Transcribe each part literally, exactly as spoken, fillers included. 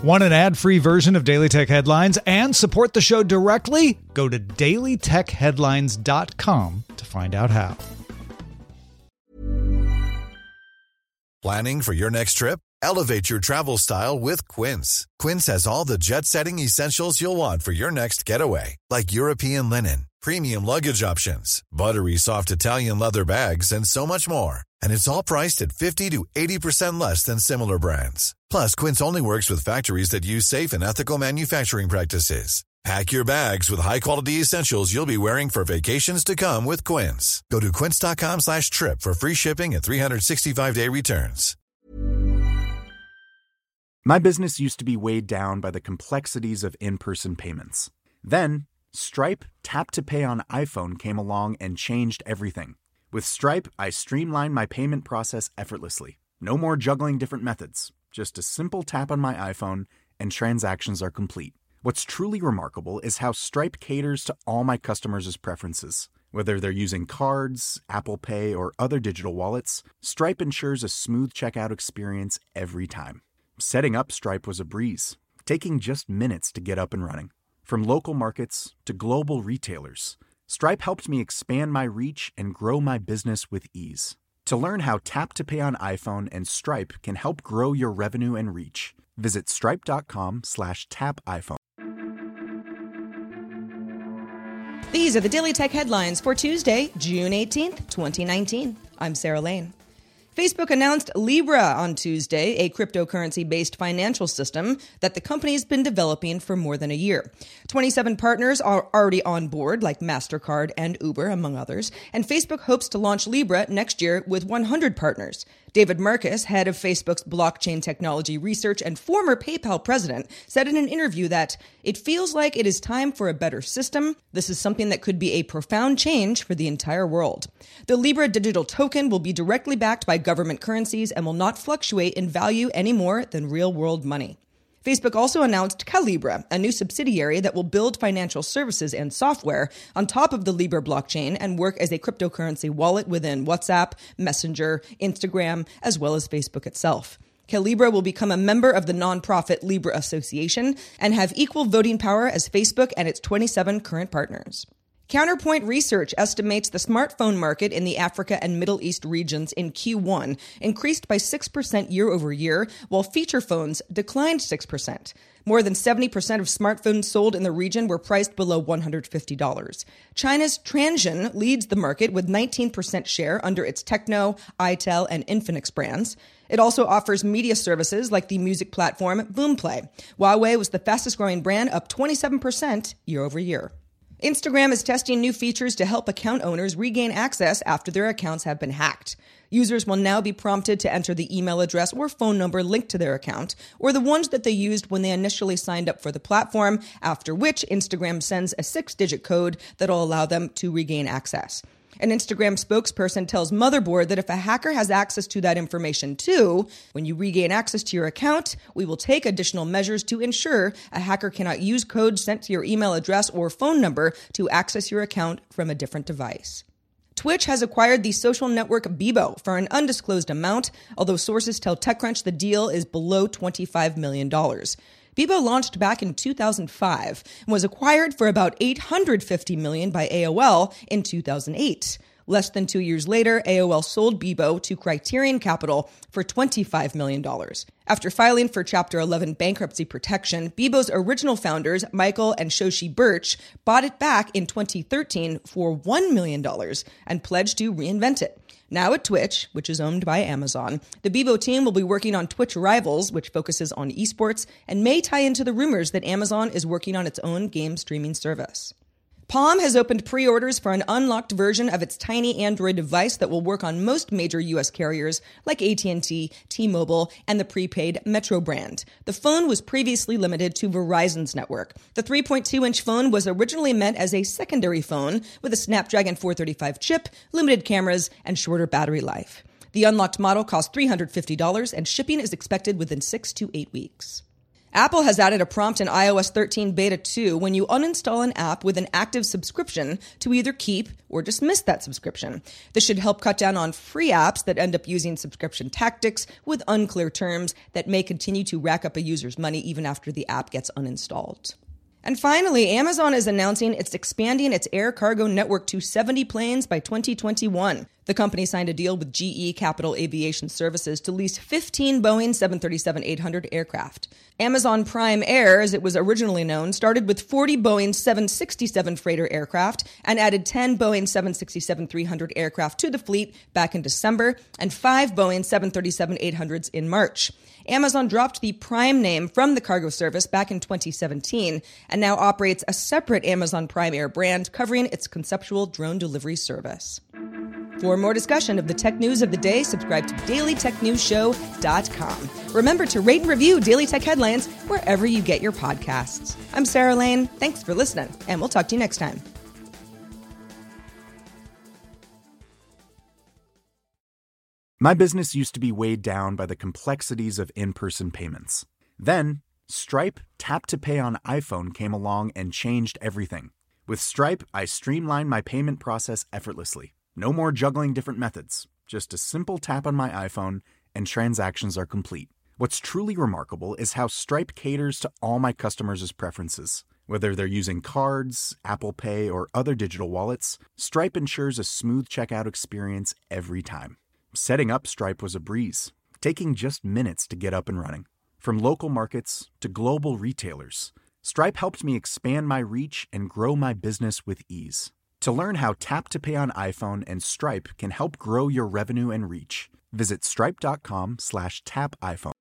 Want an ad-free version of Daily Tech Headlines and support the show directly? Go to daily tech headlines dot com to find out how. Planning for your next trip? Elevate your travel style with Quince. Quince has all the jet-setting essentials you'll want for your next getaway, like European linen, premium luggage options, buttery soft Italian leather bags, and so much more. And it's all priced at fifty to eighty percent less than similar brands. Plus, Quince only works with factories that use safe and ethical manufacturing practices. Pack your bags with high-quality essentials you'll be wearing for vacations to come with Quince. Go to quince.com slash trip for free shipping and three sixty-five day returns. My business used to be weighed down by the complexities of in-person payments. Then, Stripe Tap to Pay on iPhone came along and changed everything. With Stripe, I streamlined my payment process effortlessly. No more juggling different methods. Just a simple tap on my iPhone and transactions are complete. What's truly remarkable is how Stripe caters to all my customers' preferences. Whether they're using cards, Apple Pay, or other digital wallets, Stripe ensures a smooth checkout experience every time. Setting up Stripe was a breeze, taking just minutes to get up and running. From local markets to global retailers, Stripe helped me expand my reach and grow my business with ease. To learn how Tap to Pay on iPhone and Stripe can help grow your revenue and reach, visit stripe.com slash tap iPhone. These are the Daily Tech headlines for Tuesday, June eighteenth, twenty nineteen. I'm Sarah Lane. Facebook announced Libra on Tuesday, a cryptocurrency-based financial system that the company's been developing for more than a year. twenty-seven partners are already on board, like MasterCard and Uber, among others, and Facebook hopes to launch Libra next year with one hundred partners. David Marcus, head of Facebook's blockchain technology research and former PayPal president, said in an interview that it feels like it is time for a better system. This is something that could be a profound change for the entire world. The Libra digital token will be directly backed by government currencies and will not fluctuate in value any more than real-world money. Facebook also announced Calibra, a new subsidiary that will build financial services and software on top of the Libra blockchain and work as a cryptocurrency wallet within WhatsApp, Messenger, Instagram, as well as Facebook itself. Calibra will become a member of the nonprofit Libra Association and have equal voting power as Facebook and its twenty-seven current partners. Counterpoint Research estimates the smartphone market in the Africa and Middle East regions in Q one increased by six percent year over year, while feature phones declined six percent. More than seventy percent of smartphones sold in the region were priced below one hundred fifty dollars. China's Transsion leads the market with nineteen percent share under its Tecno, iTel, and Infinix brands. It also offers media services like the music platform Boomplay. Huawei was the fastest growing brand, up twenty-seven percent year over year. Instagram is testing new features to help account owners regain access after their accounts have been hacked. Users will now be prompted to enter the email address or phone number linked to their account, or the ones that they used when they initially signed up for the platform, after which Instagram sends a six-digit code that will allow them to regain access. An Instagram spokesperson tells Motherboard that if a hacker has access to that information too, when you regain access to your account, we will take additional measures to ensure a hacker cannot use codes sent to your email address or phone number to access your account from a different device. Twitch has acquired the social network Bebo for an undisclosed amount, although sources tell TechCrunch the deal is below twenty-five million dollars. Bebo launched back in two thousand five and was acquired for about eight hundred fifty million dollars by A O L in two thousand eight. Less than two years later, A O L sold Bebo to Criterion Capital for twenty-five million dollars. After filing for Chapter eleven bankruptcy protection, Bebo's original founders, Michael and Shoshi Birch, bought it back in twenty thirteen for one million dollars and pledged to reinvent it. Now at Twitch, which is owned by Amazon, the Bebo team will be working on Twitch Rivals, which focuses on esports, and may tie into the rumors that Amazon is working on its own game streaming service. Palm has opened pre-orders for an unlocked version of its tiny Android device that will work on most major U S carriers like A T and T, T-Mobile, and the prepaid Metro brand. The phone was previously limited to Verizon's network. The three point two inch phone was originally meant as a secondary phone with a Snapdragon four thirty-five chip, limited cameras, and shorter battery life. The unlocked model costs three hundred fifty dollars, and shipping is expected within six to eight weeks. Apple has added a prompt in i O S thirteen Beta two when you uninstall an app with an active subscription to either keep or dismiss that subscription. This should help cut down on free apps that end up using subscription tactics with unclear terms that may continue to rack up a user's money even after the app gets uninstalled. And finally, Amazon is announcing it's expanding its air cargo network to seventy planes by twenty twenty-one. The company signed a deal with G E Capital Aviation Services to lease fifteen Boeing seven thirty-seven eight hundred aircraft. Amazon Prime Air, as it was originally known, started with forty Boeing seven sixty-seven freighter aircraft and added ten Boeing seven sixty-seven three hundred aircraft to the fleet back in December and five Boeing seven thirty-seven eight hundreds in March. Amazon dropped the Prime name from the cargo service back in twenty seventeen and now operates a separate Amazon Prime Air brand covering its conceptual drone delivery service. For more discussion of the tech news of the day, subscribe to daily tech news show dot com. Remember to rate and review Daily Tech Headlines wherever you get your podcasts. I'm Sarah Lane. Thanks for listening, and we'll talk to you next time. My business used to be weighed down by the complexities of in-person payments. Then, Stripe Tap to Pay on iPhone came along and changed everything. With Stripe, I streamlined my payment process effortlessly. No more juggling different methods. Just a simple tap on my iPhone and transactions are complete. What's truly remarkable is how Stripe caters to all my customers' preferences. Whether they're using cards, Apple Pay, or other digital wallets, Stripe ensures a smooth checkout experience every time. Setting up Stripe was a breeze, taking just minutes to get up and running. From local markets to global retailers, Stripe helped me expand my reach and grow my business with ease. To learn how Tap to Pay on iPhone and Stripe can help grow your revenue and reach, visit stripe.com slash tap iPhone.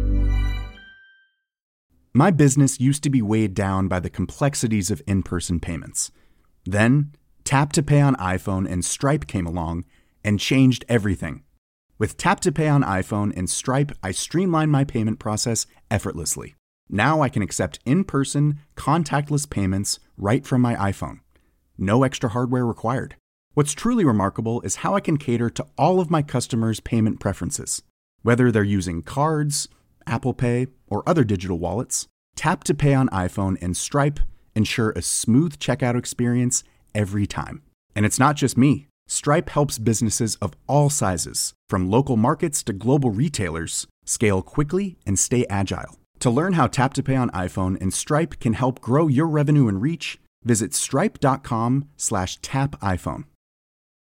My business used to be weighed down by the complexities of in-person payments. Then, Tap to Pay on iPhone and Stripe came along and changed everything. With Tap to Pay on iPhone and Stripe, I streamlined my payment process effortlessly. Now I can accept in-person, contactless payments right from my iPhone. No extra hardware required. What's truly remarkable is how I can cater to all of my customers' payment preferences. Whether they're using cards, Apple Pay, or other digital wallets, Tap to Pay on iPhone and Stripe ensure a smooth checkout experience every time. And it's not just me. Stripe helps businesses of all sizes, from local markets to global retailers, scale quickly and stay agile. To learn how Tap to Pay on iPhone and Stripe can help grow your revenue and reach, visit stripe.com slash tap iPhone.